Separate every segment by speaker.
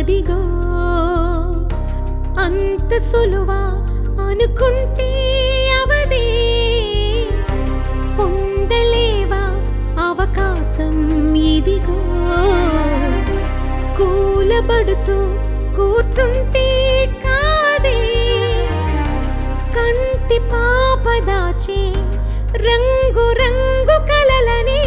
Speaker 1: ఇదిగో అంత సులువా అనుకుంటే అవదే పొందలేవా అవకాశం ఇదిగో కూలబడుతూ కూర్చుంటే కాదే కంటి పాప దాచే రంగు రంగు కలలని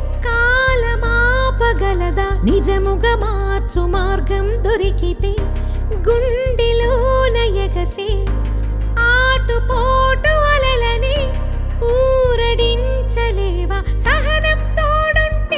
Speaker 1: కాలమాపగలదా నిజముగా మార్చు మార్గం దొరికితే గుండెలోన ఎగసే ఆటుపోటు అలలని ఊరడించలేవా సహనం తోడుంటే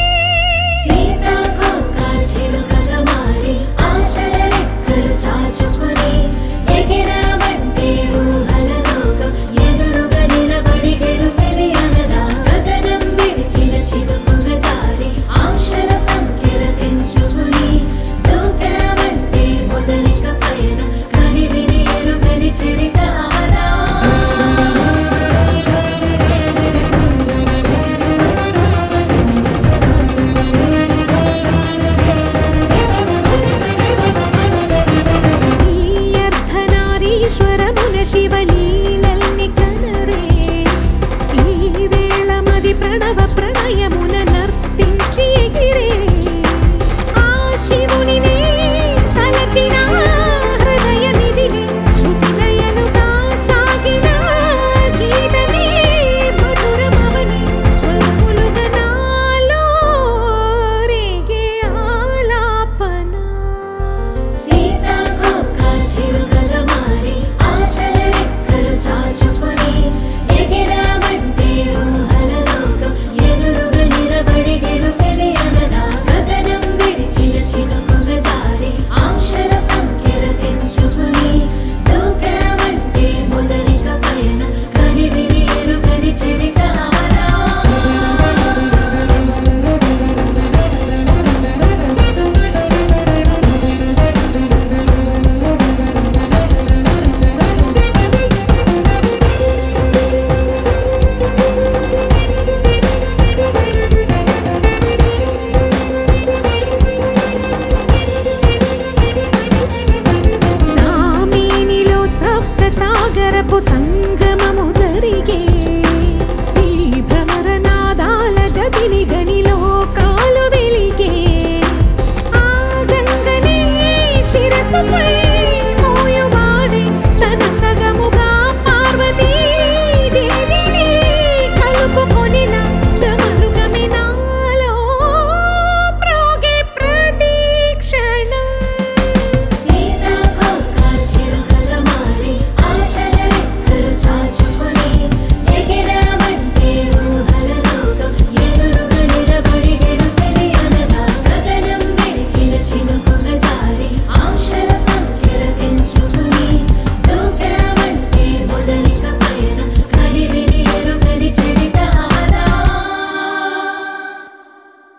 Speaker 2: సీతాకోక చిలుకగా మారి ఆశల రెక్కలు చాచుకుని ఎగిరామంటే ఊహల లోకం ఎదురుగా నిలబడి గెలుపెది అనదా గగనం విడిచిన చినుకుగా జారి ఆశల సంఖ్యల తెంచుకుని దూకామంటే మొదలిక పయనం కనివిని ఎరుగని చరిత అవదా
Speaker 1: ఈ అర్ధనారీశ్వరమున శివలీలల్ని కనరే ఈ వేళ మది ప్రణవ ప్రణయమున నర్తించి ఎగిరే ఆ శివునినే తలచిన హృదయమిదిలే శృతిలయలుగా సాగిన గీతమే మధురమవని స్వరములుగా నాలో రేగే ఆలాపన
Speaker 2: సీతాకోక చిలుకగా మారి ఆశల రెక్కలు చాచుకుని ఎగిరామంటే ఊహల లోకం ఎదురుగా నిలబడి గెలుపెది అనదా గగనం విడిచిన చినుకుగా జారి ఆశల సంఖ్యల తెంచుకుని దూకామంటే మొదలిక పయనం కనివిని ఎరుగని చరిత అవదా
Speaker 1: నా మేనిలో సప్త సాగరపు సంగ